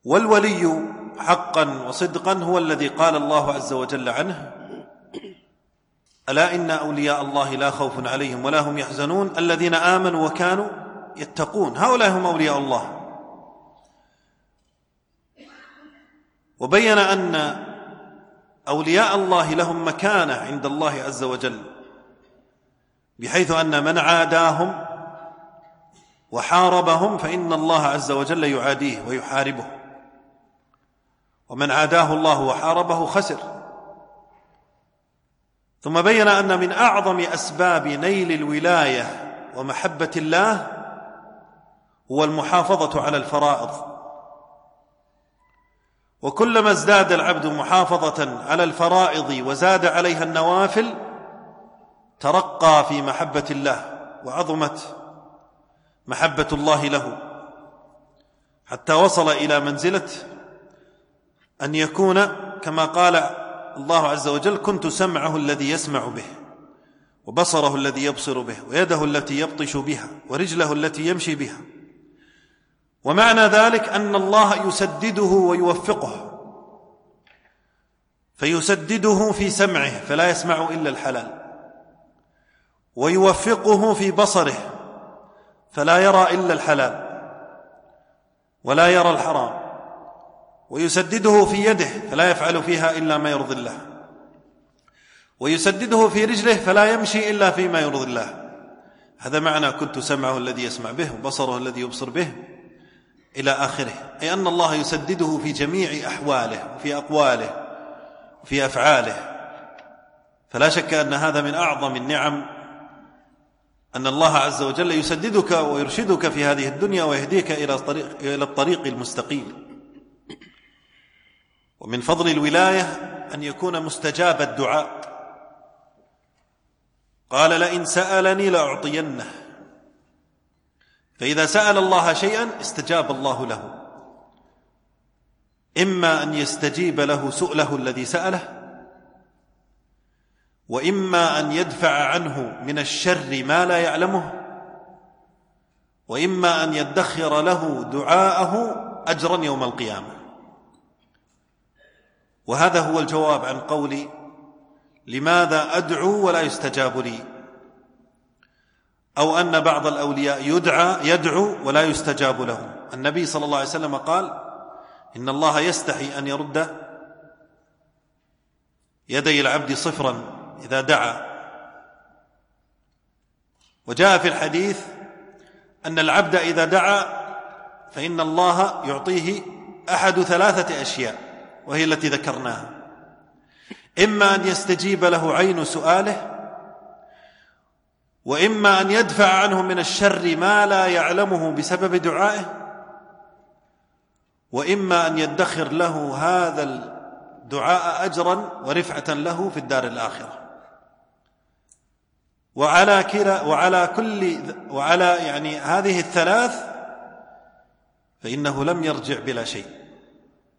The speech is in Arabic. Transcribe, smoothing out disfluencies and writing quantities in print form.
والولي حقا وصدقا هو الذي قال الله عز وجل عنه: ألا إن أولياء الله لا خوف عليهم ولا هم يحزنون الذين آمنوا وكانوا يتقون. هؤلاء هم أولياء الله. وبين أن أولياء الله لهم مكانة عند الله عز وجل، بحيث أن من عاداهم وحاربهم فإن الله عز وجل يعاديه ويحاربه، ومن عاداه الله وحاربه خسر. ثم بين أن من أعظم أسباب نيل الولاية ومحبة الله هو المحافظة على الفرائض، وكلما ازداد العبد محافظة على الفرائض وزاد عليها النوافل ترقى في محبة الله وعظمت محبة الله له، حتى وصل إلى منزلة أن يكون كما قال الله عز وجل: كنت سمعه الذي يسمع به، وبصره الذي يبصر به، ويده التي يبطش بها، ورجله التي يمشي بها. ومعنى ذلك أن الله يسدده ويوفقه، فيسدده في سمعه فلا يسمع إلا الحلال، ويوفقه في بصره فلا يرى إلا الحلال ولا يرى الحرام، ويسدده في يده فلا يفعل فيها إلا ما يرضي الله، ويسدده في رجله فلا يمشي إلا فيما يرضي الله. هذا معنى كنت سمعه الذي يسمع به، وبصره الذي يبصر به، إلى آخره. أي أن الله يسدده في جميع أحواله وفي أقواله وفي أفعاله. فلا شك أن هذا من أعظم النعم، أن الله عز وجل يسددك ويرشدك في هذه الدنيا ويهديك إلى الطريق المستقيم. ومن فضل الولاية أن يكون مستجاب الدعاء. قال: لئن سألني لأعطينه. فإذا سأل الله شيئا استجاب الله له، إما أن يستجيب له سؤله الذي سأله، وإما أن يدفع عنه من الشر ما لا يعلمه، وإما أن يدخر له دعاءه أجرا يوم القيامة. وهذا هو الجواب عن قولي: لماذا أدعو ولا يستجاب لي؟ أو أن بعض الأولياء يدعو ولا يستجاب له. النبي صلى الله عليه وسلم قال: إن الله يستحي أن يرد يدي العبد صفرا إذا دعا. وجاء في الحديث أن العبد إذا دعا فإن الله يعطيه أحد 3 أشياء، وهي التي ذكرناها: إما أن يستجيب له عين سؤاله، وإما أن يدفع عنه من الشر ما لا يعلمه بسبب دعائه، وإما أن يدخر له هذا الدعاء أجرا ورفعة له في الدار الآخرة. وعلى يعني هذه الثلاث فإنه لم يرجع بلا شيء.